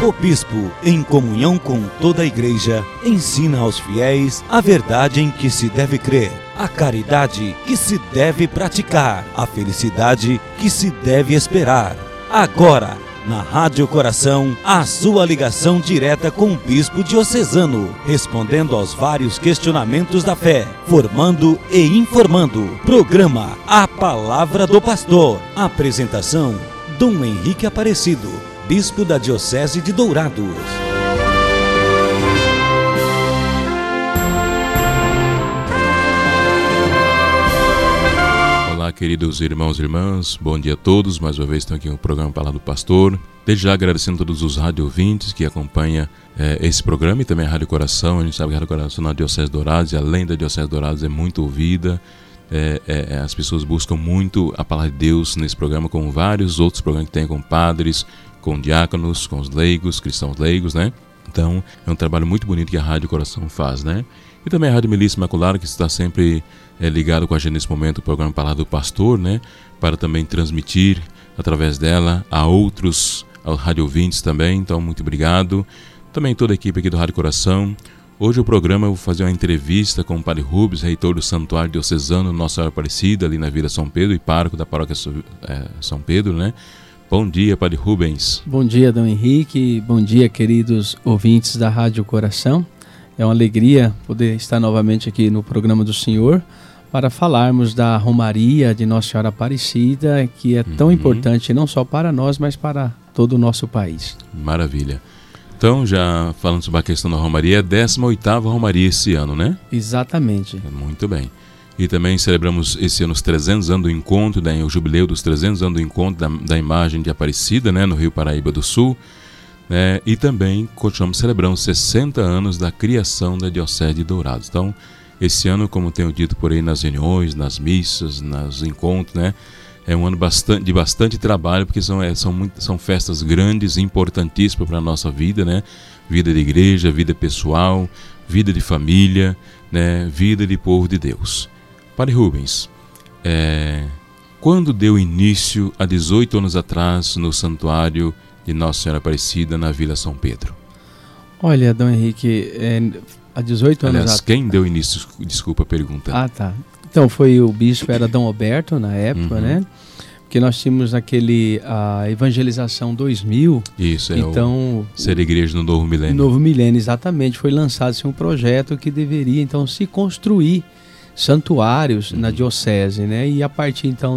O bispo, em comunhão com toda a igreja, ensina aos fiéis a verdade em que se deve crer, a caridade que se deve praticar, a felicidade que se deve esperar. Agora, na Rádio Coração, a sua ligação direta com o bispo diocesano, respondendo aos vários questionamentos da fé, formando e informando. Programa A Palavra do Pastor. Apresentação: Dom Henrique Aparecido, bispo da Diocese de Dourados. Olá, queridos irmãos e irmãs, bom dia a todos. Mais uma vez estão aqui no programa Palavra do Pastor. Desde já agradecendo a todos os rádio ouvintes que acompanham esse programa e também a Rádio Coração. A gente sabe que a Rádio Coração na Diocese de Dourados e além da Diocese de Dourados é muito ouvida. As pessoas buscam muito a Palavra de Deus nesse programa, como vários outros programas que tem com padres, com diáconos, com os leigos, cristãos leigos, né? Então, é um trabalho muito bonito que a Rádio Coração faz, né? E também a Rádio Milícia Imaculada, que está sempre ligado com a gente nesse momento, o programa Palavra do Pastor, né? Para também transmitir através dela a outros rádio ouvintes também. Então, muito obrigado. Também toda a equipe aqui do Rádio Coração. Hoje o programa eu vou fazer uma entrevista com o Padre Rubens, reitor do Santuário Diocesano Nossa Senhora Aparecida, ali na Vila São Pedro, e pároco da paróquia São Pedro, né? Bom dia, Padre Rubens. Bom dia, Dom Henrique. Bom dia, queridos ouvintes da Rádio Coração. É uma alegria poder estar novamente aqui no programa do Senhor para falarmos da Romaria de Nossa Senhora Aparecida, que é tão importante não só para nós, mas para todo o nosso país. Maravilha. Então, já falando sobre a questão da Romaria, é a 18ª Romaria esse ano, né? Exatamente. Muito bem. E também celebramos esse ano os 300 anos do encontro, o jubileu dos 300 anos do encontro da imagem de Aparecida, né, no Rio Paraíba do Sul. Né, e também continuamos celebrando 60 anos da criação da Diocese de Dourados. Então, esse ano, como tenho dito por aí nas reuniões, nas missas, nos encontros, né, é um ano de bastante trabalho, porque são festas grandes, importantíssimas para a nossa vida, né? Vida de igreja, vida pessoal, vida de família, né? Vida de povo de Deus. Padre Rubens, quando deu início, há 18 anos atrás, no Santuário de Nossa Senhora Aparecida, na Vila São Pedro? Olha, Dom Henrique, há 18 anos atrás... quem deu início? Desculpa a pergunta. Ah, tá. Então, o bispo era Dom Alberto, na época, né? Porque nós tínhamos a Evangelização 2000. Isso, então, ser igreja no Novo Milênio. Novo Milênio, exatamente. Foi lançado um projeto que deveria, então, se construir santuários na diocese, né? E a partir, então,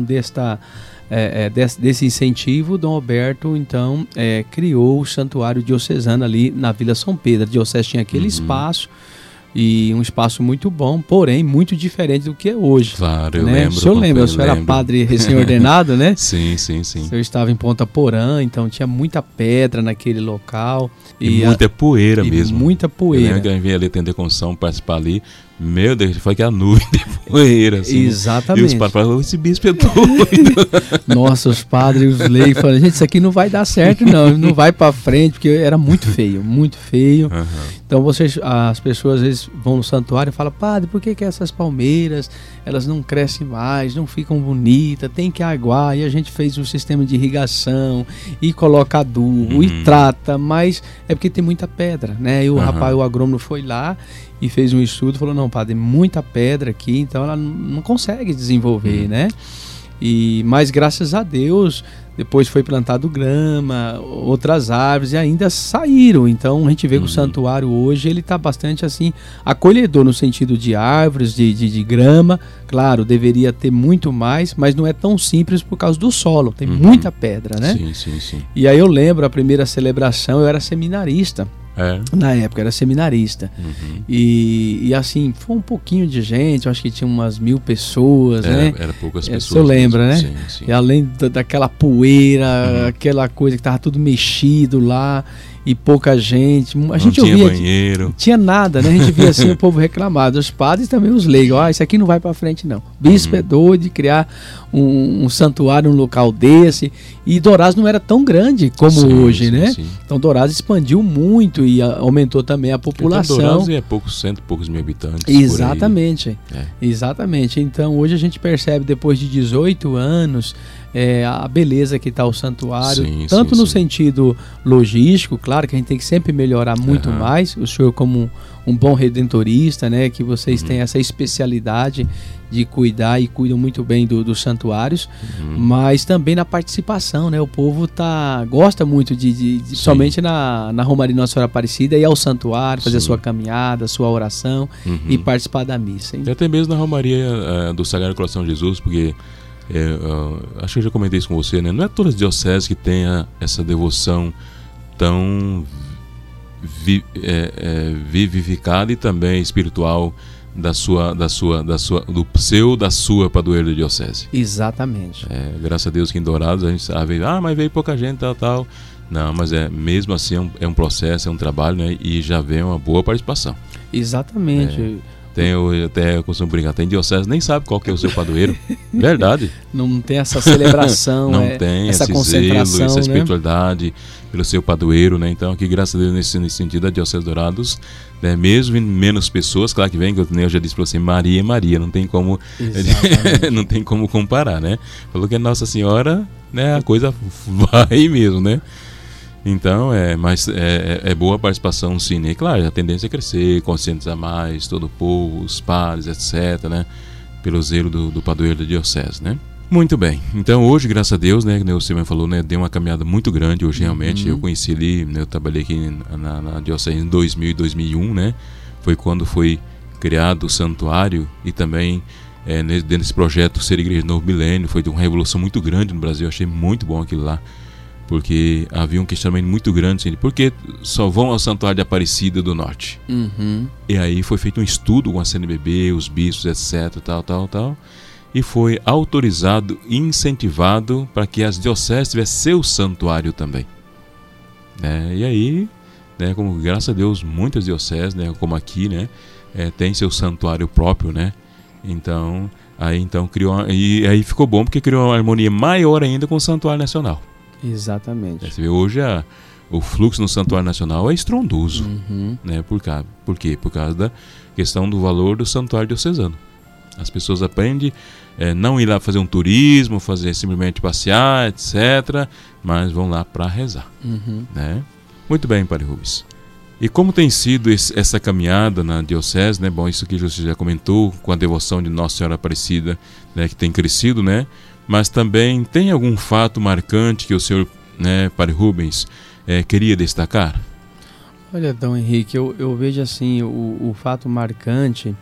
desse incentivo, Dom Alberto, então, criou o santuário diocesano ali na Vila São Pedro. A diocese tinha aquele espaço, e um espaço muito bom, porém muito diferente do que é hoje. Claro, eu né? lembro. O senhor lembra, o senhor era padre recém-ordenado, né? Sim. O senhor estava em Ponta Porã, então tinha muita pedra naquele local. E muita poeira mesmo. Muita poeira. Eu lembro que eu vim ali atender condição, participar ali. Meu Deus, foi que a nuvem de poeira, assim. Exatamente. E os padres falaram, esse bispo é doido. Nossa, os padres, os leigos falaram, gente, isso aqui não vai dar certo não vai pra frente, porque era muito feio, muito feio. Então as pessoas às vezes vão no santuário e falam, padre, por que essas palmeiras, elas não crescem mais, não ficam bonitas, tem que aguar, e a gente fez um sistema de irrigação, e coloca adubo, e trata, mas é porque tem muita pedra, né? E o rapaz, o agrônomo foi lá, e fez um estudo, falou, não, padre, muita pedra aqui, então ela não consegue desenvolver, né? Mas graças a Deus, depois foi plantado grama, outras árvores, e ainda saíram. Então a gente vê que o santuário hoje, ele está bastante assim, acolhedor no sentido de árvores, de grama. Claro, deveria ter muito mais, mas não é tão simples por causa do solo, tem muita pedra, né? Sim. E aí eu lembro, a primeira celebração, eu era seminarista. Na época era seminarista. E assim, foi um pouquinho de gente, eu acho que tinha umas 1000 pessoas, né? Era poucas pessoas. Você lembra, né? Sim. E além daquela poeira, aquela coisa que tava tudo mexido lá, e pouca gente. A gente não tinha ouvia, banheiro. Tinha nada, né? A gente via assim o povo reclamado. Os padres também, os leigos. Isso aqui não vai para frente, não. Bispo é doido de criar um santuário, um local desse. E Dourados não era tão grande como hoje, né? Sim. Então Dourados expandiu muito e aumentou também a população. Então, Dourados é poucos mil habitantes. Exatamente. Exatamente. Então hoje a gente percebe, depois de 18 anos, a beleza que está o santuário, tanto no sentido logístico, claro, claro que a gente tem que sempre melhorar muito mais. O senhor como um bom redentorista, né, que vocês têm essa especialidade de cuidar e cuidam muito bem dos santuários, mas também na participação, né? O povo gosta muito de somente na Romaria Nossa Senhora Aparecida, ir ao santuário, fazer a sua caminhada, a sua oração e participar da missa. E até mesmo na Romaria do Sagrado Coração de Jesus, porque acho que eu já comentei isso com você, né? Não é todas as dioceses que tenham essa devoção tão vivificada e também espiritual da sua padroeira da diocese. Exatamente. Graças a Deus que em Dourados a gente sabe, mas veio pouca gente, tal. Não, mas mesmo assim é um processo, é um trabalho, né? E já vem uma boa participação. Exatamente. Eu até costumo brincar, tem diocese nem sabe qual que é o seu padroeiro. Verdade. Não tem essa celebração, não tem essa esse concentração, zelo, essa né? espiritualidade pelo seu padroeiro, né? Então aqui, graças a Deus, nesse sentido, a Diocese de Dourados, né, mesmo em menos pessoas, claro que vem, eu já disse para você, Maria, não tem como não tem como comparar, né? Falou que é Nossa Senhora, né, a coisa vai mesmo, né? Então, mas é boa a participação, sim, né? Claro, a tendência é crescer, conscientizar mais todo o povo, os padres, etc., né? Pelo zelo do padroeiro da diocese, né? Muito bem. Então, hoje, graças a Deus, né? Como o Silvio falou, né? Deu uma caminhada muito grande hoje, realmente. Eu conheci ali, né, eu trabalhei aqui na diocese em 2000 e 2001, né? Foi quando foi criado o santuário e também dentro desse projeto Ser Igreja Novo Milênio. Foi uma revolução muito grande no Brasil. Eu achei muito bom aquilo lá. Porque havia um questionamento muito grande, assim, por que só vão ao Santuário de Aparecida do Norte? E aí foi feito um estudo com a CNBB, os bispos, etc, tal, e foi autorizado e incentivado para que as dioceses tivessem seu santuário também. E aí, né, como graças a Deus, muitas dioceses, né, como aqui, né, tem seu santuário próprio, né? Então criou, e aí ficou bom porque criou uma harmonia maior ainda com o Santuário Nacional. Exatamente. Você vê, hoje o fluxo no Santuário Nacional é estrondoso. Né? Por quê? Por causa da questão do valor do Santuário Diocesano. As pessoas aprendem não ir lá fazer um turismo, fazer simplesmente passear, etc., mas vão lá para rezar. Né? Muito bem, Padre Rubens. E como tem sido essa caminhada na diocese, né? Bom, isso que você já comentou, com a devoção de Nossa Senhora Aparecida, né, que tem crescido, né? Mas também tem algum fato marcante que o senhor, né, Padre Rubens, queria destacar? Olha, Dom Henrique, eu vejo assim, o fato marcante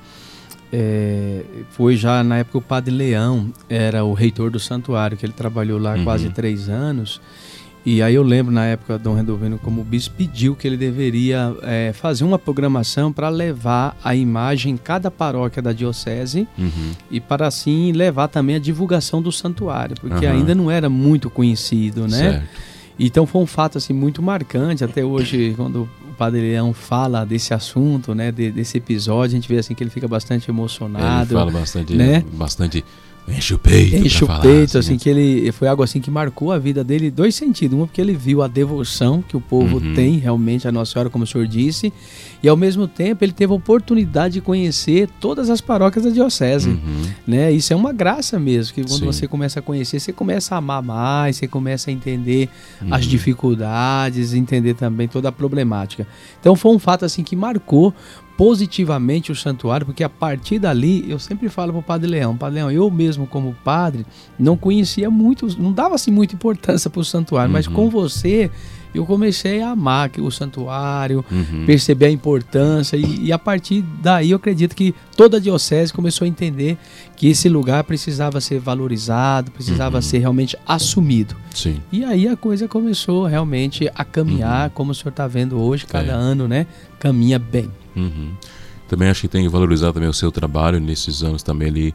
foi já na época o Padre Leão era o reitor do santuário, que ele trabalhou lá quase 3 anos. E aí eu lembro na época, Dom Rendovino, como o bispo pediu que ele deveria fazer uma programação para levar a imagem em cada paróquia da diocese e para assim levar também a divulgação do santuário, porque ainda não era muito conhecido, né? Certo. Então foi um fato assim muito marcante. Até hoje, quando o Padre Leão fala desse assunto, né, desse episódio, a gente vê assim que ele fica bastante emocionado. Ele fala bastante, né? Bastante. Enche o peito, assim, que ele foi algo assim que marcou a vida dele em 2 sentidos. Um, porque ele viu a devoção que o povo tem realmente a Nossa Senhora, como o senhor disse, e ao mesmo tempo ele teve a oportunidade de conhecer todas as paróquias da diocese, né? Isso é uma graça mesmo, que quando você começa a conhecer, você começa a amar mais, você começa a entender as dificuldades, entender também toda a problemática. Então foi um fato assim que marcou positivamente o santuário, porque a partir dali eu sempre falo para o Padre Leão, eu mesmo como padre não conhecia muito, não dava assim muita importância para o santuário, mas com você eu comecei a amar o santuário, perceber a importância e a partir daí eu acredito que toda a diocese começou a entender que esse lugar precisava ser valorizado, precisava ser realmente assumido. Sim. E aí a coisa começou realmente a caminhar, como o senhor está vendo hoje, cada ano, né, caminha bem. Também acho que tem que valorizar também o seu trabalho nesses anos também ali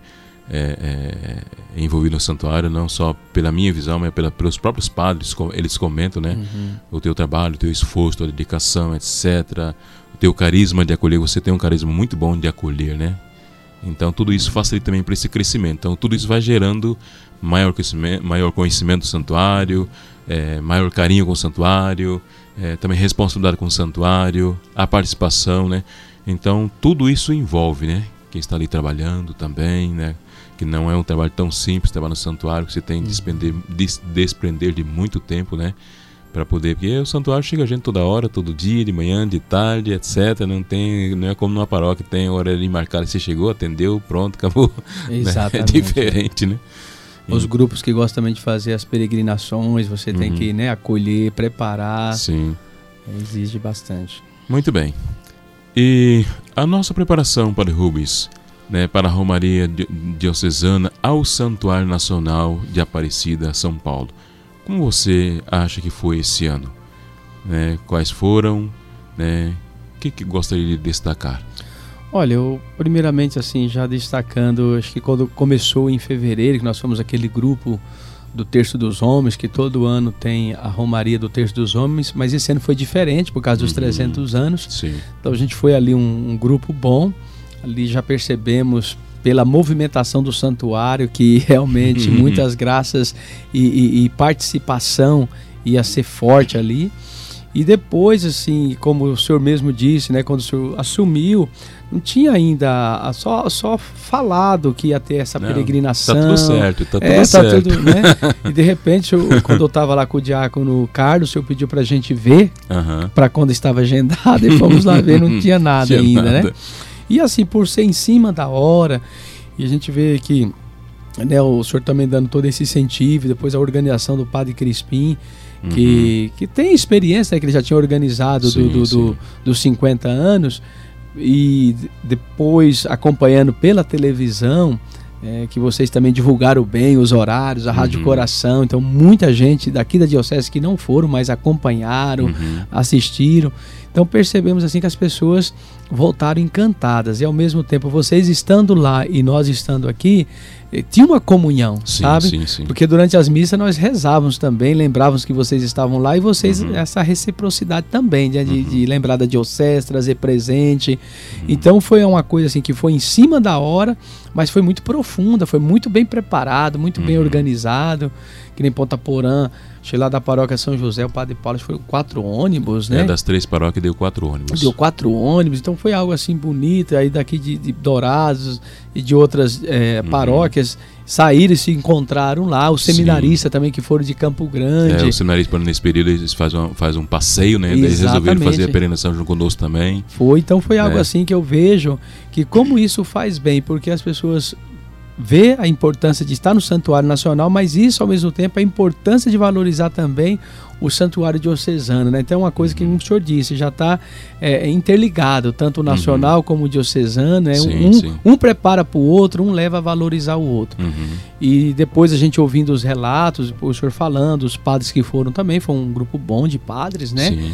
envolvido no santuário, não só pela minha visão, mas pelos próprios padres, eles comentam, né? O teu trabalho, o teu esforço, a dedicação, etc. O teu carisma de acolher, você tem um carisma muito bom de acolher, né? Então tudo isso facilita também para esse crescimento. Então tudo isso vai gerando maior conhecimento do santuário, maior carinho com o santuário, também responsabilidade com o santuário, a participação, né? Então tudo isso envolve, né? Quem está ali trabalhando também, né? Que não é um trabalho tão simples, trabalhar no santuário, que você tem que desprender de muito tempo, né? para poder, porque o santuário chega gente toda hora, todo dia, de manhã, de tarde, etc. Não é como numa paróquia, tem hora ali marcada, você chegou, atendeu, pronto, acabou. Exatamente. É diferente, né? Os grupos que gostam também de fazer as peregrinações, você tem que, né, acolher, preparar. Sim. Exige bastante. Muito bem. E a nossa preparação, Padre Rubens, né, para a Romaria Diocesana ao Santuário Nacional de Aparecida, São Paulo. Como você acha que foi esse ano? Né, quais foram? Né, o que gostaria de destacar? Olha, eu primeiramente assim, já destacando, acho que quando começou em fevereiro, que nós fomos aquele grupo do Terço dos Homens, que todo ano tem a Romaria do Terço dos Homens, mas esse ano foi diferente por causa dos 300 anos. Sim. Então a gente foi ali um grupo bom, ali já percebemos pela movimentação do santuário que realmente muitas graças e participação ia ser forte ali. E depois, assim, como o senhor mesmo disse, né, quando o senhor assumiu, não tinha ainda só falado que ia ter essa peregrinação. Tá tudo certo, tá tudo certo. Tudo, né? E de repente, quando eu estava lá com o diácono Carlos, o senhor pediu pra gente ver, para quando estava agendado, e fomos lá ver, não tinha nada ainda, né? E assim, por ser em cima da hora, e a gente vê que, né, o senhor também dando todo esse incentivo, depois a organização do Padre Crispim, que tem experiência, né, que ele já tinha organizado dos 50 anos, e depois acompanhando pela televisão, que vocês também divulgaram bem os horários, a Rádio Coração, então muita gente daqui da Diocese que não foram, mas acompanharam, assistiram. Então percebemos assim que as pessoas voltaram encantadas, e ao mesmo tempo vocês estando lá e nós estando aqui, tinha uma comunhão, sabe? Sim. Porque durante as missas nós rezávamos também, lembrávamos que vocês estavam lá, e vocês, essa reciprocidade também, né, de lembrar da Diocese, trazer presente. Então foi uma coisa assim que foi em cima da hora, mas foi muito profunda, foi muito bem preparado, muito bem organizado, que nem Ponta Porã, cheguei lá da paróquia São José, o Padre Paulo, foi 4 ônibus, né? Das 3 paróquias deu 4 ônibus. Deu 4 ônibus, então foi algo assim bonito, aí daqui de Dourados e de outras paróquias saíram e se encontraram lá, os seminaristas também que foram de Campo Grande. Os seminaristas nesse período eles fazem um passeio, né? Eles resolveram fazer a peregrinação junto conosco também. Então foi algo assim que eu vejo que como isso faz bem, porque as pessoas vê a importância de estar no Santuário Nacional, mas isso ao mesmo tempo a importância de valorizar também o Santuário Diocesano, né? Então é uma coisa que o senhor disse, já está interligado, tanto o nacional como o diocesano, né? Um prepara para o outro, um leva a valorizar o outro. E depois a gente ouvindo os relatos, o senhor falando, os padres que foram também, foi um grupo bom de padres, né? Sim.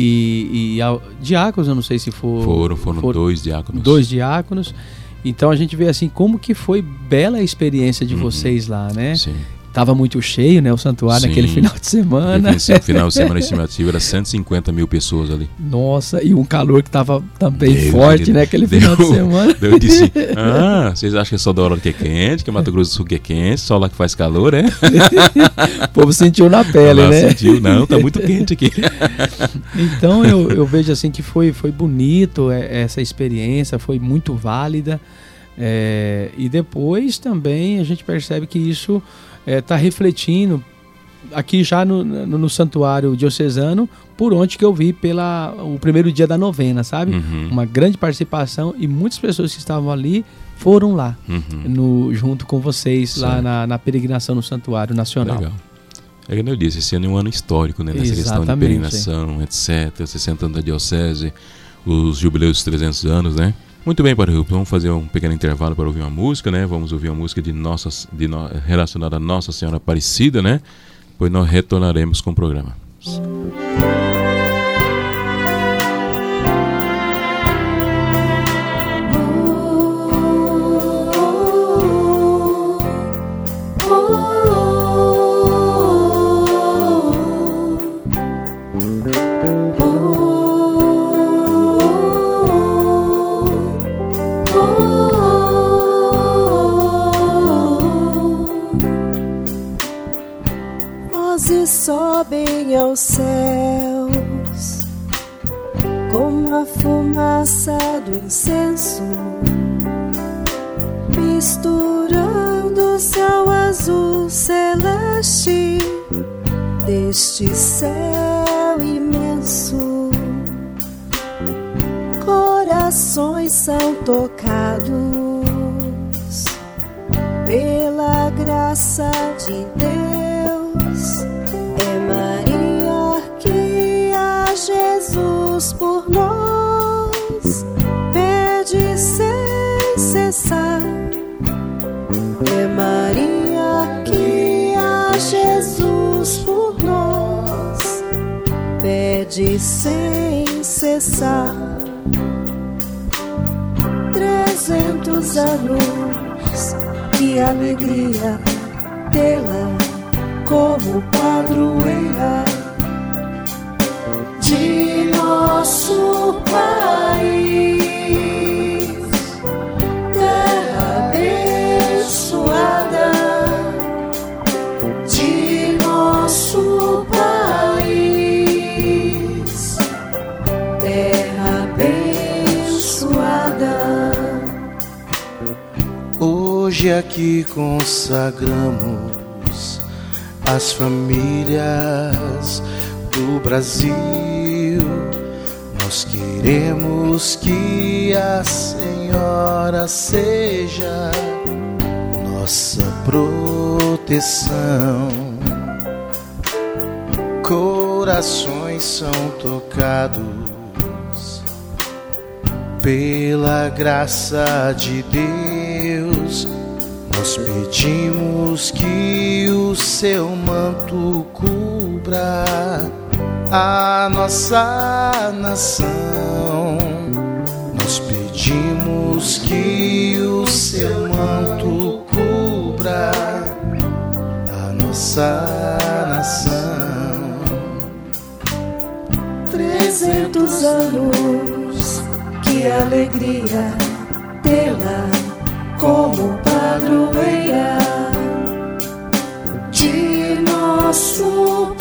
E diáconos, eu não sei se foram 2 diáconos. 2 diáconos. Então a gente vê assim como que foi bela a experiência de vocês lá, né? Sim. Tava muito cheio, né, o santuário naquele final de semana. Final de semana estimativa era 150 mil pessoas ali. Nossa, e um calor que tava também forte, né, aquele final de semana. Eu disse, vocês acham que é só da hora que é quente, que Mato Grosso do Sul que é quente, só lá que faz calor, é? O povo sentiu na pele, né? Sentiu, não, tá muito quente aqui. Então eu vejo assim que foi bonito essa experiência, foi muito válida. E depois também a gente percebe que isso está refletindo aqui já no santuário diocesano, por onde que eu vi o primeiro dia da novena, sabe? Uma grande participação, e muitas pessoas que estavam ali foram lá, junto com vocês, lá na peregrinação no Santuário Nacional. Legal. É como eu disse, esse ano é um ano histórico, né? Nessa questão de peregrinação, etc. 60 anos da Diocese, os jubileus dos 300 anos, né? Muito bem, Padre Rubens, vamos fazer um pequeno intervalo para ouvir uma música, né? Vamos ouvir uma música relacionada a Nossa Senhora Aparecida, né? Depois nós retornaremos com o programa. Sobem aos céus como a fumaça do incenso, misturando o céu azul celeste deste céu. imenso, corações são tocados pela graça de Deus. É Maria que a Jesus por nós pede sem cessar. É Maria que a Jesus por nós pede sem cessar. 300 anos, que alegria tê-la como padroeira de nosso país. Terra abençoada de nosso país. Terra abençoada. Hoje aqui consagramos as famílias do Brasil. Nós queremos que a Senhora seja nossa proteção. Corações são tocados pela graça de Deus. Nós pedimos que o seu manto cubra a nossa nação. Nós pedimos que o seu manto cubra a nossa nação. 300 anos, que alegria tê-la como padroeira de nosso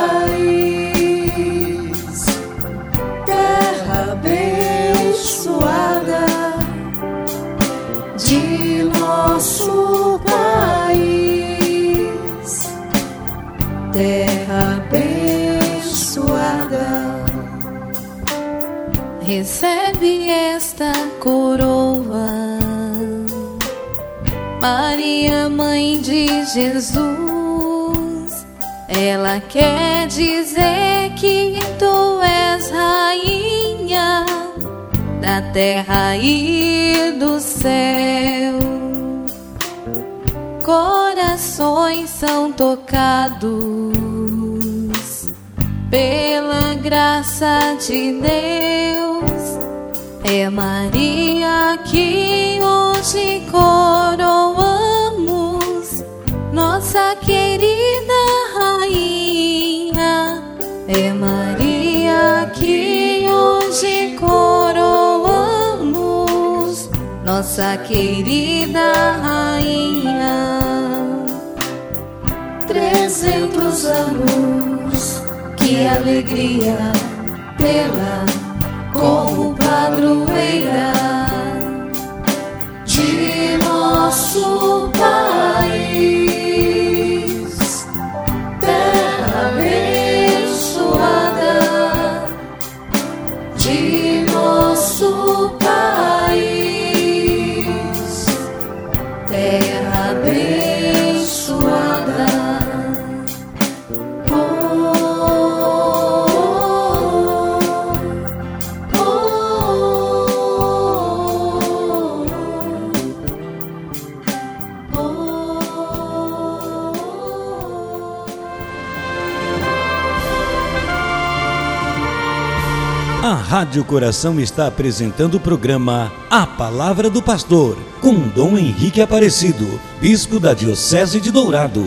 país. Terra abençoada de nosso país. Terra abençoada. Recebe esta coroa, Maria, Mãe de Jesus. Ela quer dizer que tu és rainha da terra e do céu. Corações são tocados pela graça de Deus. É Maria que hoje coroamos, nossa querida rainha. É Maria que hoje coroamos, nossa querida rainha. 300 anos, que alegria tê-la como padroeira de nosso país. Terra abençoada de nosso país. Terra abençoada. A Rádio Coração está apresentando o programa A Palavra do Pastor, com Dom Henrique Aparecido, bispo da Diocese de Dourados.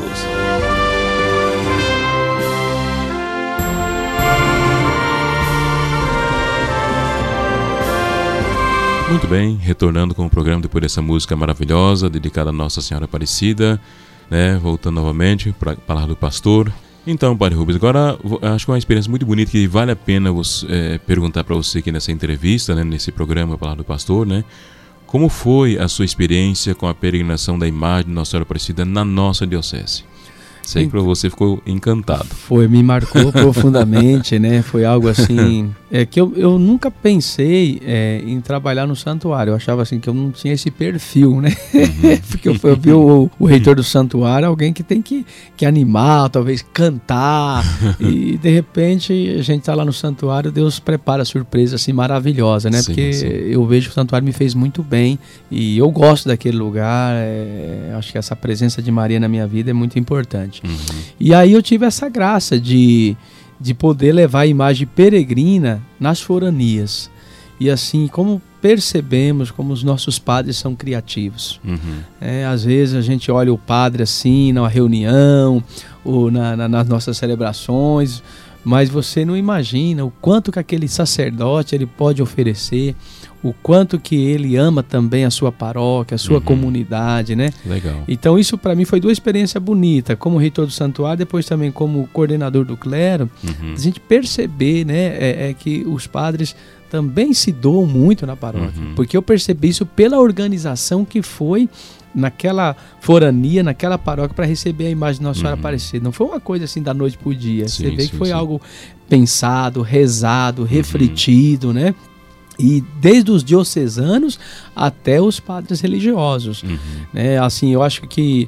Muito bem, retornando com o programa depois dessa música maravilhosa, dedicada a Nossa Senhora Aparecida, né? Voltando novamente para a Palavra do Pastor. Então, Padre Rubens, agora acho que é uma experiência muito bonita que vale a pena perguntar para você aqui nessa entrevista, né, nesse programa Palavra do Pastor, né? Como foi a sua experiência com a peregrinação da imagem de Nossa Senhora Aparecida na nossa diocese? Sei que para você ficou encantado. Foi, me marcou profundamente, né? Foi algo assim, que eu nunca pensei em trabalhar no santuário. Eu achava assim que eu não tinha esse perfil, né? Porque eu vi o reitor do santuário, alguém que tem que animar, talvez cantar. E de repente a gente tá lá no santuário, Deus prepara surpresa assim maravilhosa, né? Sim, porque sim. eu vejo que o santuário me fez muito bem e eu gosto daquele lugar. Acho que essa presença de Maria na minha vida é muito importante. E aí eu tive essa graça de poder levar a imagem peregrina nas foranias. E assim, como percebemos como os nossos padres são criativos. Às vezes a gente olha o padre assim, numa reunião, ou nas nossas celebrações, mas você não imagina o quanto que aquele sacerdote ele pode oferecer, o quanto que ele ama também a sua paróquia, a sua comunidade, né? Legal. Então isso para mim foi duas experiências bonitas, como reitor do santuário, depois também como coordenador do clero, a gente perceber, né, que os padres também se doam muito na paróquia, porque eu percebi isso pela organização que foi naquela forania, naquela paróquia, para receber a imagem de Nossa Senhora Aparecida. Não foi uma coisa assim da noite pro dia. Você vê que foi algo pensado, rezado, refletido, né? E desde os diocesanos até os padres religiosos. Né? Assim, eu acho que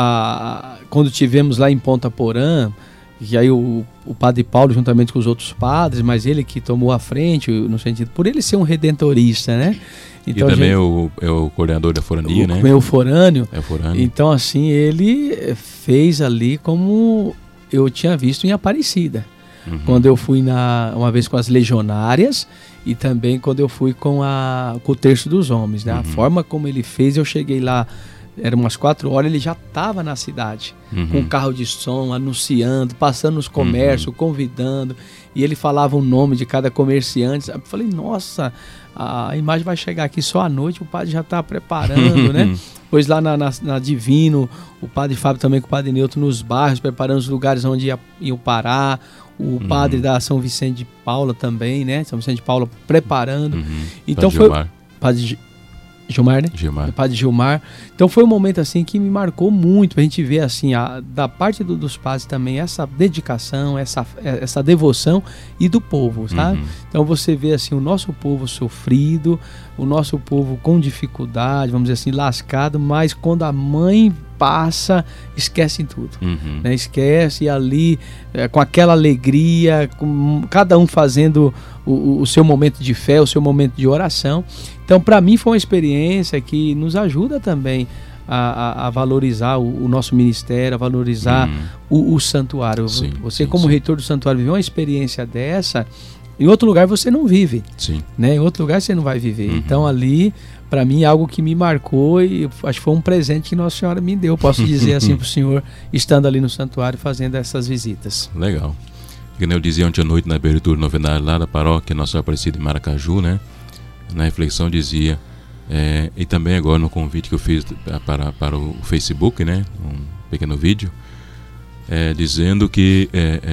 quando tivemos lá em Ponta Porã, e aí o padre Paulo juntamente com os outros padres, mas ele que tomou a frente, no sentido, por ele ser um redentorista, né? Então, e também é o coordenador da forania, né? O forâneo. É o forâneo. Então, assim, ele fez ali como eu tinha visto em Aparecida. Quando eu fui uma vez com as legionárias e também quando eu fui com o Terço dos Homens, né? A forma como ele fez, eu cheguei lá, eram umas 4 horas, ele já estava na cidade, com um carro de som, anunciando, passando nos comércios, convidando, e ele falava o nome de cada comerciante. Eu falei, nossa, a imagem vai chegar aqui só à noite, o padre já está preparando, né? Pois lá na Divino, o padre Fábio também com o padre Newton nos bairros, preparando os lugares onde iam parar, o padre da São Vicente de Paula também, né? São Vicente de Paula preparando. Então foi padre Gilmar, né? Gilmar. O padre Gilmar. Então foi um momento assim que me marcou muito, pra gente ver assim, da parte dos padres também essa dedicação, essa devoção e do povo, sabe? Então você vê assim o nosso povo sofrido, o nosso povo com dificuldade, vamos dizer assim, lascado, mas quando a mãe passa, esquecem tudo, né? Esquece, e ali com aquela alegria, com cada um fazendo o seu momento de fé, o seu momento de oração. Então para mim foi uma experiência que nos ajuda também a valorizar o nosso ministério, a valorizar o santuário. Você como reitor do santuário viveu uma experiência dessa, em outro lugar você não vive, né? Em outro lugar você não vai viver. Então ali, para mim, é algo que me marcou e acho que foi um presente que Nossa Senhora me deu, posso dizer assim para o senhor, estando ali no santuário fazendo essas visitas. Legal. Como eu dizia ontem à noite na abertura novenária lá da paróquia Nossa Senhora Aparecida de Maracaju, né? Na reflexão dizia, e também agora no convite que eu fiz para o Facebook, né? Um pequeno vídeo, dizendo que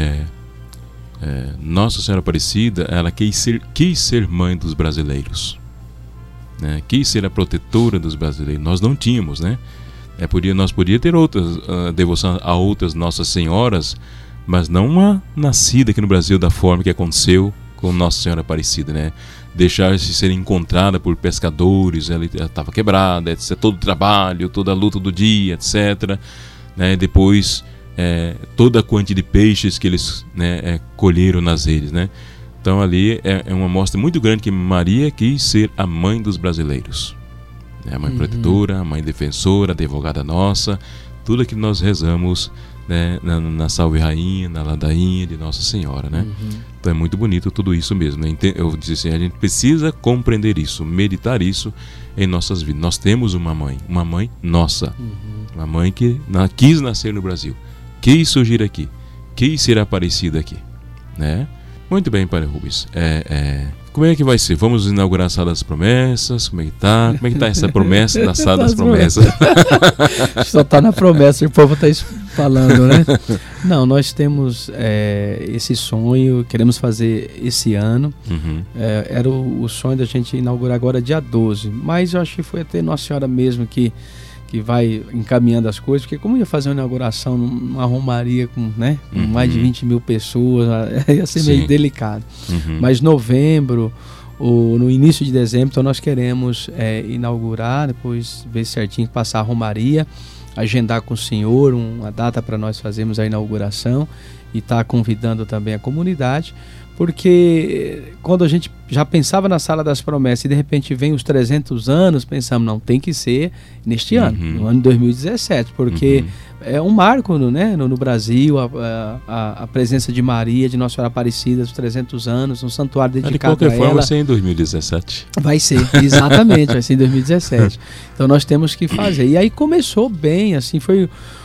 Nossa Senhora Aparecida, ela quis ser mãe dos brasileiros, né? Quis ser a protetora dos brasileiros. Nós não tínhamos, né? Nós podíamos ter outras devoção a outras Nossas Senhoras, mas não uma nascida aqui no Brasil da forma que aconteceu com Nossa Senhora Aparecida, né? Deixar-se ser encontrada por pescadores, ela estava quebrada, etc. Todo o trabalho, toda a luta do dia, etc. Né? Depois, toda a quantidade de peixes que eles, né, colheram nas redes, né? Então ali é uma mostra muito grande que Maria quis ser a mãe dos brasileiros, né? A mãe protetora, a mãe defensora, a advogada nossa, tudo aquilo que nós rezamos, né, na Salve Rainha, na ladainha de Nossa Senhora, né? Então é muito bonito tudo isso mesmo, né? Eu disse assim, a gente precisa compreender isso, meditar isso em nossas vidas. Nós temos uma mãe nossa, uma mãe que quis nascer no Brasil, quis surgir aqui, quis ser Aparecida aqui, né? Muito bem, Padre Rubens. Como é que vai ser? Vamos inaugurar a Sala das Promessas? Como é que tá? Como é que tá essa promessa da Sala das Promessas? Só tá na promessa, o povo tá falando, né? Não, nós temos esse sonho, queremos fazer esse ano. Era o sonho da gente inaugurar agora dia 12, mas eu acho que foi até Nossa Senhora mesmo que que vai encaminhando as coisas, porque como ia fazer uma inauguração numa romaria com mais de 20 mil pessoas, ia ser meio delicado. Mas novembro, no início de dezembro, então nós queremos inaugurar, depois ver certinho, passar a romaria, agendar com o senhor uma data para nós fazermos a inauguração e estar convidando também a comunidade, porque quando a gente já pensava na Sala das Promessas e de repente vem os 300 anos, pensamos, não, tem que ser neste ano, no ano de 2017, porque é um marco no Brasil, a presença de Maria, de Nossa Senhora Aparecida, os 300 anos, um santuário dedicado a ela. De qualquer forma, vai ser em 2017. Vai ser, exatamente, vai ser em 2017. Então nós temos que fazer. E aí começou bem, assim, foi...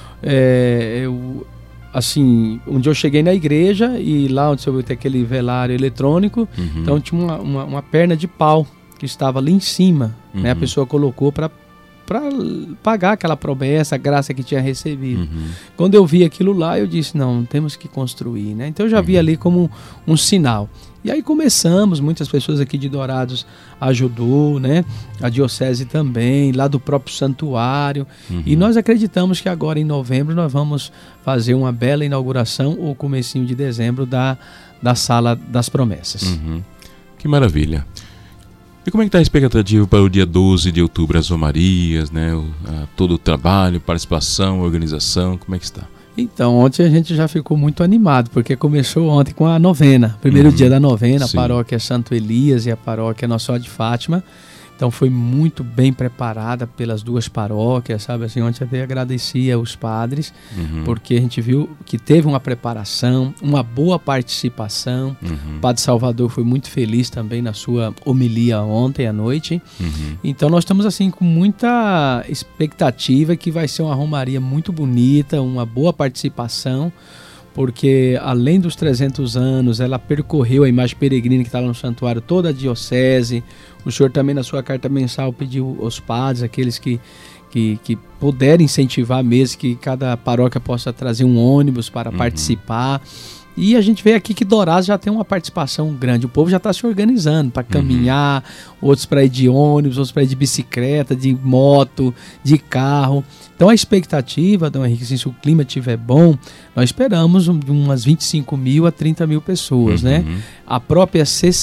Assim, um dia eu cheguei na igreja e lá onde você vai ter aquele velário eletrônico, então tinha uma perna de pau que estava ali em cima, né? A pessoa colocou para pagar aquela promessa, a graça que tinha recebido. Quando eu vi aquilo lá, eu disse, não, temos que construir, né? Então eu já vi ali como um sinal. E aí começamos, muitas pessoas aqui de Dourados ajudou, né? A diocese também, lá do próprio santuário. E nós acreditamos que agora em novembro nós vamos fazer uma bela inauguração, ou comecinho de dezembro, da Sala das Promessas. Que maravilha. E como é que está a expectativa para o dia 12 de outubro, as romarias, né? Todo o trabalho, participação, organização, como é que está? Então, ontem a gente já ficou muito animado, porque começou ontem com a novena, primeiro dia da novena, a paróquia Santo Elias e a paróquia Nossa Senhora de Fátima. Então foi muito bem preparada pelas duas paróquias, sabe? Assim, ontem até agradecia os padres, porque a gente viu que teve uma preparação, uma boa participação. O Padre Salvador foi muito feliz também na sua homilia ontem à noite. Então nós estamos assim com muita expectativa que vai ser uma romaria muito bonita, uma boa participação, porque além dos 300 anos, ela percorreu a imagem peregrina que está lá no santuário, toda a diocese. O senhor também na sua carta mensal pediu aos padres, aqueles que puderem incentivar mesmo, que cada paróquia possa trazer um ônibus para participar. E a gente vê aqui que Dourados já tem uma participação grande, o povo já está se organizando para caminhar, outros para ir de ônibus, outros para ir de bicicleta, de moto, de carro. Então a expectativa, Dom Henrique, assim, se o clima estiver bom, nós esperamos umas 25 mil a 30 mil pessoas, né? A própria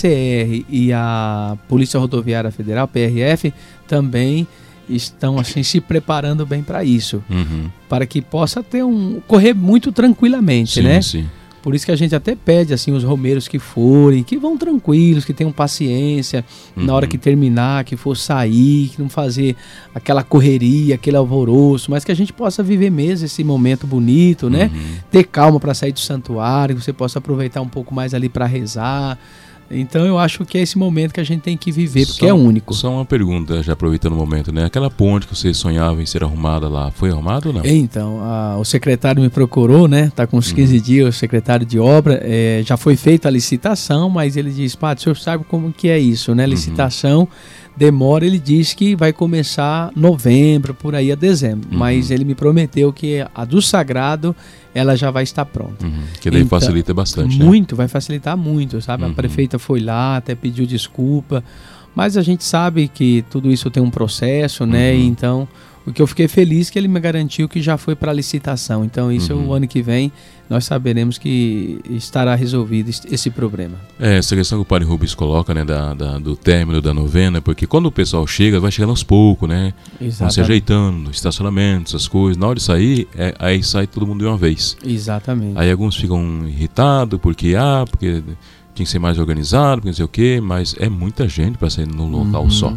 CCR e a Polícia Rodoviária Federal, PRF, também estão assim se preparando bem para isso, para que possa correr muito tranquilamente, né? Sim. Por isso que a gente até pede assim os romeiros que forem, que vão tranquilos, que tenham paciência na hora que terminar, que for sair, que não fazer aquela correria, aquele alvoroço, mas que a gente possa viver mesmo esse momento bonito, né? Ter calma para sair do santuário, que você possa aproveitar um pouco mais ali para rezar. Então eu acho que é esse momento que a gente tem que viver, porque é único. Só uma pergunta, já aproveitando o momento, né? Aquela ponte que você sonhava em ser arrumada lá, foi arrumada ou não? Então, o secretário me procurou, né? Tá com uns 15 dias, o secretário de obra, já foi feita a licitação, mas ele disse, padre, o senhor sabe como que é isso, né? Licitação demora, ele disse que vai começar novembro, por aí a dezembro, mas ele me prometeu que a do Sagrado ela já vai estar pronta. Que daí então, facilita bastante, muito, né? Vai facilitar muito, sabe? A prefeita foi lá, até pediu desculpa, mas a gente sabe que tudo isso tem um processo, né? Então, o que eu fiquei feliz é que ele me garantiu que já foi para a licitação. Então, isso o ano que vem nós saberemos que estará resolvido esse problema. Essa questão que o Padre Rubens coloca, né, do término da novena, porque quando o pessoal chega, vai chegando aos poucos, né? Vão se ajeitando, estacionamentos, as coisas. Na hora de sair, aí sai todo mundo de uma vez. Exatamente. Aí alguns ficam irritados porque tinha que ser mais organizado, porque não sei o quê, mas é muita gente para sair num local só.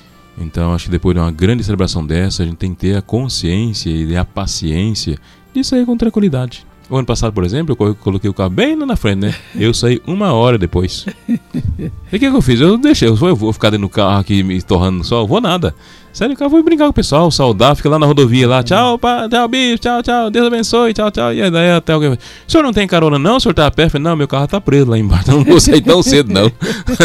Então acho que depois de uma grande celebração dessa, a gente tem que ter a consciência e a paciência de sair com tranquilidade. O ano passado, por exemplo, eu coloquei o carro bem lá na frente, né? Eu saí 1 hora depois. E o que eu fiz? Eu deixei, eu vou ficar dentro do carro aqui me torrando no sol, vou nada. Saí do carro, vou brincar com o pessoal, saudar, fica lá na rodovia lá, tchau, tchau, bicho, tchau, Deus abençoe, tchau. E daí até alguém, o senhor não tem carona não? O senhor tá a pé? Falei, não, meu carro tá preso lá embaixo, não vou sair tão cedo não.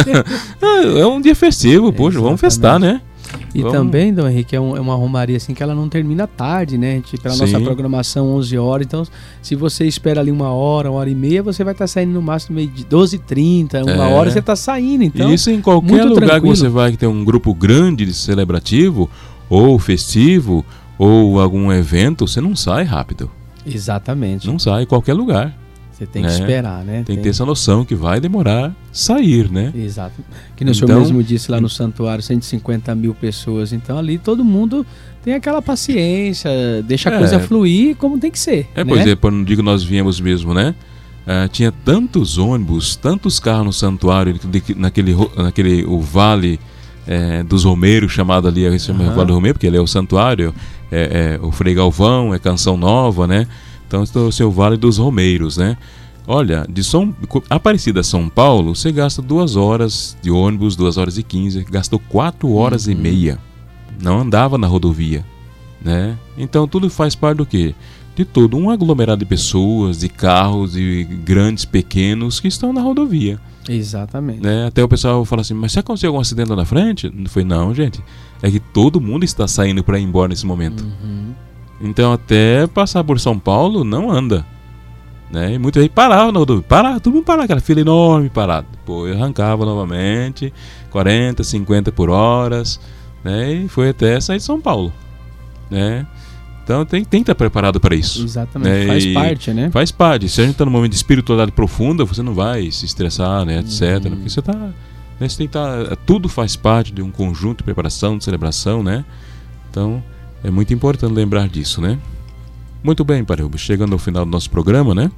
É um dia festivo, poxa, vamos festar, né? E também, Dom Henrique, é uma romaria assim que ela não termina tarde, né? Pela nossa programação 11 horas, então se você espera ali 1 hora, 1h30, você vai estar saindo no máximo meio de 12h30, 1 hora você está saindo, então isso em qualquer lugar tranquilo. Que você vai que tem um grupo grande de celebrativo ou festivo, ou algum evento, você não sai rápido. Exatamente. Não sai em qualquer lugar. Você tem que esperar, né? Tem que ter essa noção que vai demorar sair, né? Exato. Que o senhor mesmo disse lá no santuário, 150 mil pessoas. Então ali todo mundo tem aquela paciência, deixa a coisa fluir como tem que ser. Por exemplo, no dia que nós viemos mesmo, né? Tinha tantos ônibus, tantos carros no santuário, naquele o vale dos Romeiros, chamado ali, o Vale do Romeiro, porque ele é o santuário, o Frei Galvão, é Canção Nova, né? Então, esse é o Vale dos Romeiros, né? Olha, de Aparecida a São Paulo, você gasta 2 horas de ônibus, 2 horas e 15, gastou 4 horas e meia. Não andava na rodovia, né? Então, tudo faz parte do quê? De todo um aglomerado de pessoas, de carros, de grandes, pequenos, que estão na rodovia. Exatamente. Né? Até o pessoal fala assim, mas se acontecer algum acidente lá na frente? Não, gente. É que todo mundo está saindo para ir embora nesse momento. Então, até passar por São Paulo, não anda. Né? E muita gente parava na rodovia. Todo mundo parava, aquela fila enorme parada. Depois arrancava novamente, 40, 50 por hora. Né? E foi até sair de São Paulo. Né? Então tem que estar preparado para isso. Exatamente, né? Faz parte, né? Faz parte. Se a gente está num momento de espiritualidade profunda, você não vai se estressar, né, etc. Porque você está... Né, você tem que estar... Tudo faz parte de um conjunto de preparação, de celebração, né? Então, é muito importante lembrar disso, né? Muito bem, Padre Rubens, chegando ao final do nosso programa, né?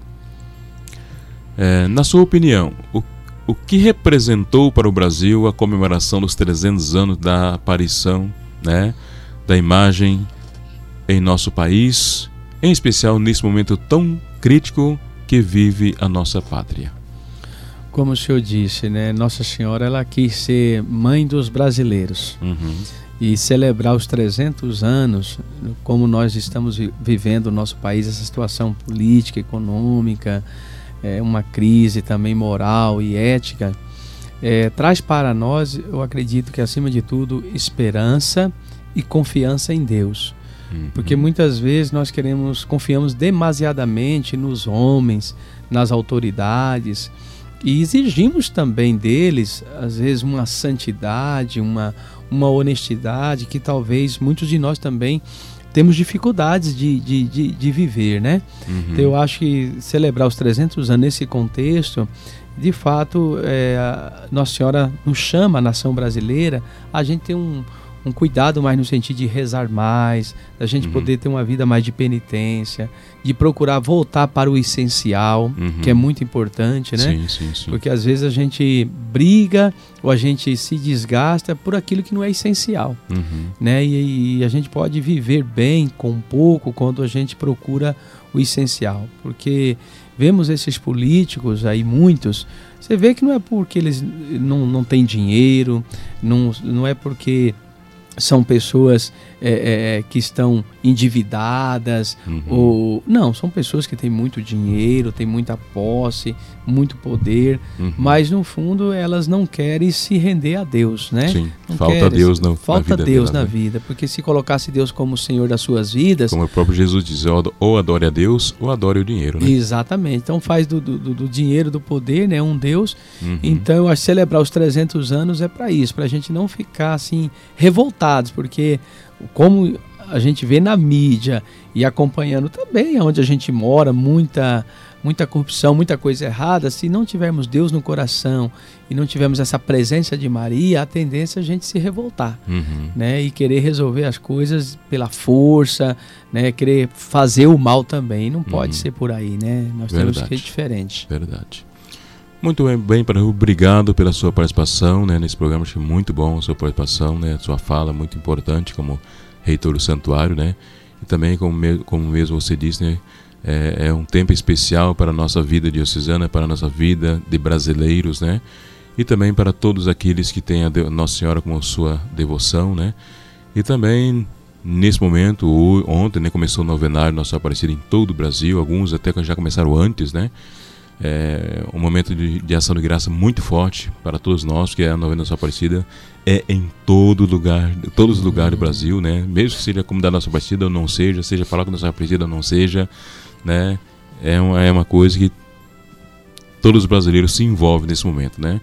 Na sua opinião, o que representou para o Brasil a comemoração dos 300 anos da aparição, né, da imagem em nosso país, em especial nesse momento tão crítico que vive a nossa pátria? Como o senhor disse, né, Nossa Senhora ela quis ser mãe dos brasileiros e celebrar os 300 anos, como nós estamos vivendo no nosso país, essa situação política, econômica, uma crise também moral e ética, traz para nós, eu acredito que acima de tudo, esperança e confiança em Deus. Porque muitas vezes nós confiamos demasiadamente nos homens, nas autoridades, e exigimos também deles, às vezes, uma santidade, uma honestidade que talvez muitos de nós também temos dificuldades de viver, né? Então eu acho que celebrar os 300 anos nesse contexto, de fato, Nossa Senhora nos chama, a nação brasileira, a gente tem um cuidado mais no sentido de rezar mais, da gente poder ter uma vida mais de penitência, de procurar voltar para o essencial, que é muito importante, né? Sim. Porque às vezes a gente briga ou a gente se desgasta por aquilo que não é essencial, né? E a gente pode viver bem com pouco quando a gente procura o essencial, porque vemos esses políticos aí, muitos, você vê que não é porque eles não têm dinheiro, não é porque são pessoas que estão endividadas, ou não, são pessoas que têm muito dinheiro, têm muita posse, muito poder, mas no fundo elas não querem se render a Deus, né? Sim, falta Deus na vida. Falta Deus na vida, porque se colocasse Deus como o Senhor das suas vidas... Como o próprio Jesus diz, ou adore a Deus ou adore o dinheiro, né? Exatamente, então faz do dinheiro, do poder, né, um Deus. Então eu acho que celebrar os 300 anos é para isso, para a gente não ficar assim revoltados, porque como a gente vê na mídia e acompanhando também onde a gente mora, muita corrupção, muita coisa errada, se não tivermos Deus no coração e não tivermos essa presença de Maria, a tendência é a gente se revoltar, né? E querer resolver as coisas pela força, né? Querer fazer o mal também, não pode ser por aí, né? Nós temos que ser diferente. Verdade. Muito bem, Padre, obrigado pela sua participação, né, nesse programa. Achei muito bom a sua participação, né, a sua fala muito importante como reitor do santuário, né, e também como mesmo você disse, né, é um tempo especial para a nossa vida diocesana, para a nossa vida de brasileiros, né, e também para todos aqueles que têm a Nossa Senhora como sua devoção, né, e também nesse momento, ontem, né, começou o novenário Nossa Aparecida em todo o Brasil, alguns até já começaram antes, né. Um momento de ação de graça muito forte para todos nós, que é a novena Nossa Aparecida, em todos os lugares do Brasil, né? Mesmo que seja a comunidade Nossa Aparecida ou não seja paróquia Nossa Aparecida ou não seja, né? É uma coisa que todos os brasileiros se envolvem nesse momento, né?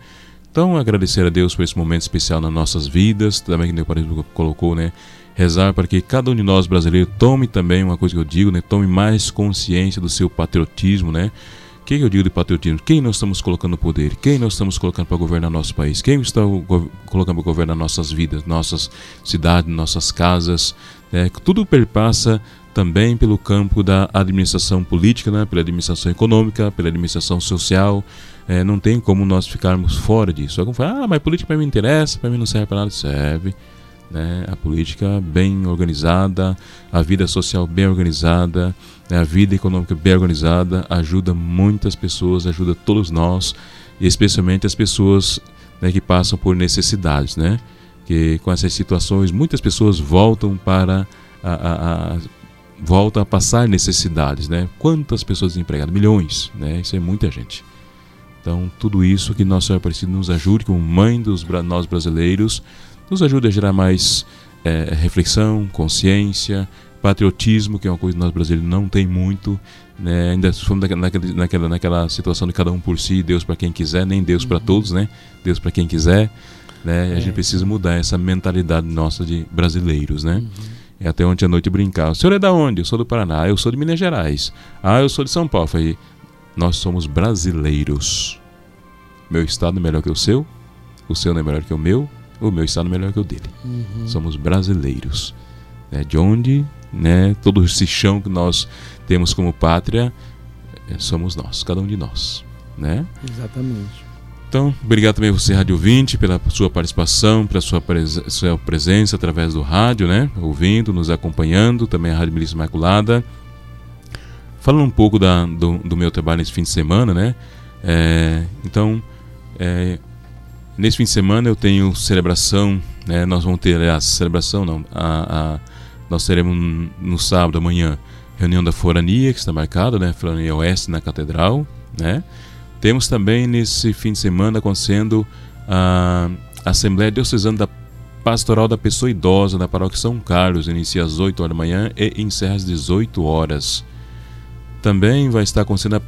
Então, agradecer a Deus por esse momento especial nas nossas vidas, também que o Padre colocou, né? Rezar para que cada um de nós brasileiros tome também, uma coisa que eu digo, né? Tome mais consciência do seu patriotismo, né? O que eu digo de patriotismo? Quem nós estamos colocando no poder? Quem nós estamos colocando para governar nosso país? Quem está colocando para governar nossas vidas, nossas cidades, nossas casas? Né? Tudo perpassa também pelo campo da administração política, né? Pela administração econômica, pela administração social. Não tem como nós ficarmos fora disso. Alguém fala, mas política para mim não interessa, para mim não serve para nada. Serve. Né? A política bem organizada, a vida social bem organizada, né? A vida econômica bem organizada ajuda muitas pessoas, ajuda todos nós, e especialmente as pessoas, né, que passam por necessidades, né? Que com essas situações muitas pessoas voltam voltam a passar necessidades, né? Quantas pessoas desempregadas? Milhões, né? Isso é muita gente. Então tudo isso que Nossa Senhora Aparecida nos ajude, como mãe dos nós brasileiros, nos ajuda a gerar mais reflexão, consciência, patriotismo, que é uma coisa que nós brasileiros não tem muito, né? Ainda fomos naquela situação de cada um por si, Deus para quem quiser, nem Deus para todos, né? Deus para quem quiser, né? A gente precisa mudar essa mentalidade nossa de brasileiros, né? E até ontem à noite brincar. O senhor é da onde? Eu sou do Paraná. Eu sou de Minas Gerais. Eu sou de São Paulo. Falei, nós somos brasileiros. Meu estado é melhor que o seu não é melhor que o meu estado é melhor que o dele. Somos brasileiros. De onde, né, todo esse chão que nós temos como pátria, somos nós, cada um de nós, né? Exatamente. Então, obrigado também a você, Rádio Ouvinte, pela sua participação, pela sua presença através do rádio, né? Ouvindo, nos acompanhando, também a Rádio Milícia Imaculada. Falando um pouco do meu trabalho nesse fim de semana, né? Nesse fim de semana eu tenho celebração, né? Nós vamos ter, aliás, celebração não, nós teremos no sábado, amanhã, reunião da Forania, que está marcada, né? Forania Oeste na Catedral, né? Temos também nesse fim de semana acontecendo a Assembleia Diocesana da Pastoral da Pessoa Idosa na Paróquia São Carlos, inicia às 8 horas da manhã e encerra às 18 horas. Também vai estar acontecendo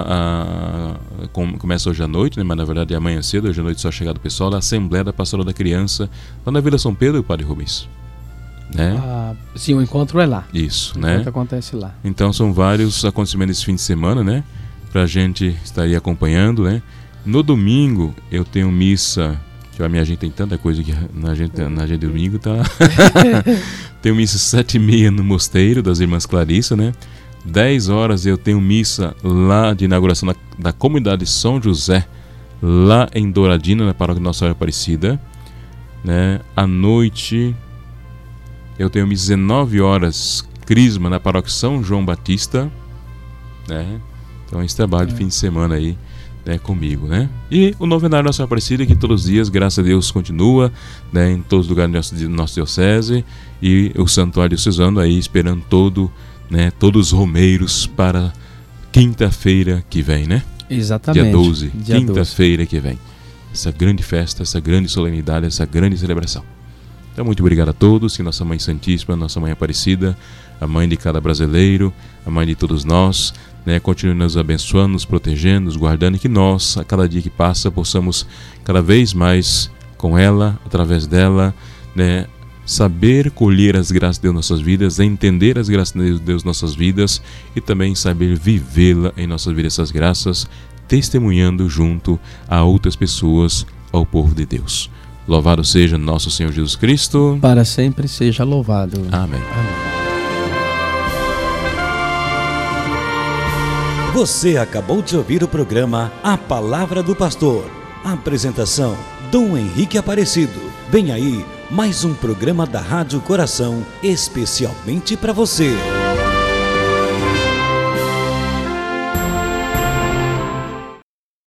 começa hoje à noite, né? Mas na verdade é amanhã cedo, hoje à noite só chegado o pessoal da Assembleia da Pastoral da Criança, lá na Vila São Pedro, Padre Rubens. Né? Sim, o encontro é lá. Isso, o né? encontro acontece lá. Então são vários acontecimentos esse fim de semana, né? Pra gente estar aí acompanhando, né? No domingo eu tenho missa, que a minha agenda tem tanta coisa que na agenda do domingo tá. Tenho missa 7h30 no Mosteiro das Irmãs Clarissa, né? 10 horas eu tenho missa lá de inauguração da comunidade São José, lá em Douradina, na Paróquia Nossa Senhora Aparecida, né? À noite eu tenho missa 19 horas, Crisma, na Paróquia São João Batista, né? Então esse trabalho de fim de semana aí, né, comigo, né? E o novenário Nossa Senhora Aparecida, que todos os dias, graças a Deus, continua, né, em todos os lugares da nossa diocese, e o santuário diocesano aí esperando todos os romeiros para quinta-feira que vem, né? Exatamente. Dia 12, quinta-feira que vem. Essa grande festa, essa grande solenidade, essa grande celebração. Então muito obrigado a todos, que Nossa Mãe Santíssima, Nossa Mãe Aparecida, a mãe de cada brasileiro, a mãe de todos nós, né, continue nos abençoando, nos protegendo, nos guardando, e que nós, a cada dia que passa, possamos cada vez mais com ela, através dela, né, saber colher as graças de Deus em nossas vidas, entender as graças de Deus em nossas vidas e também saber vivê-la em nossas vidas, essas graças, testemunhando junto a outras pessoas, ao povo de Deus. Louvado seja nosso Senhor Jesus Cristo. Para sempre seja louvado. Amém. Você acabou de ouvir o programa A Palavra do Pastor. Apresentação, Dom Henrique Aparecido. Vem aí mais um programa da Rádio Coração, especialmente para você.